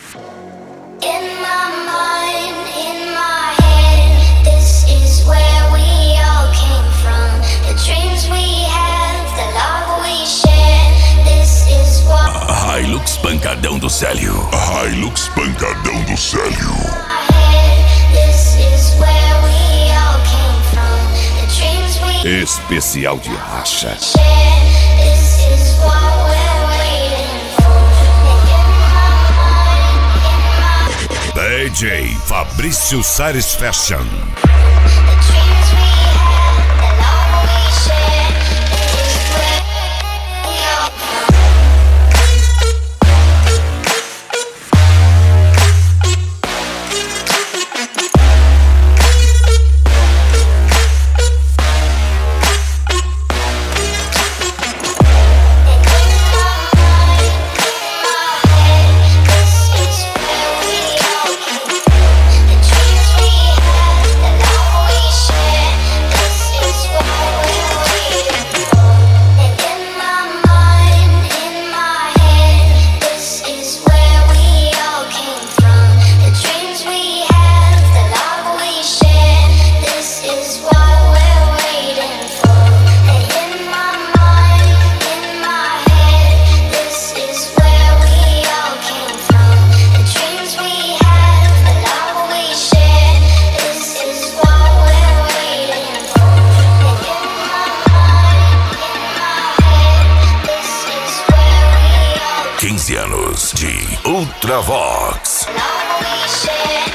In my mind, in my head, this is where we all came from. The dreams we have, the love we share, this is what. A Hilux pancadão do Célio. A Hilux pancadão do Célio. This is where we all came from. The dreams we Especial de racha. share, this is what we're waiting for. DJ Fabrício Sares Fashion. The dreams we have, the love we share, this is where we all come. Anos de Ultravox. Love we share.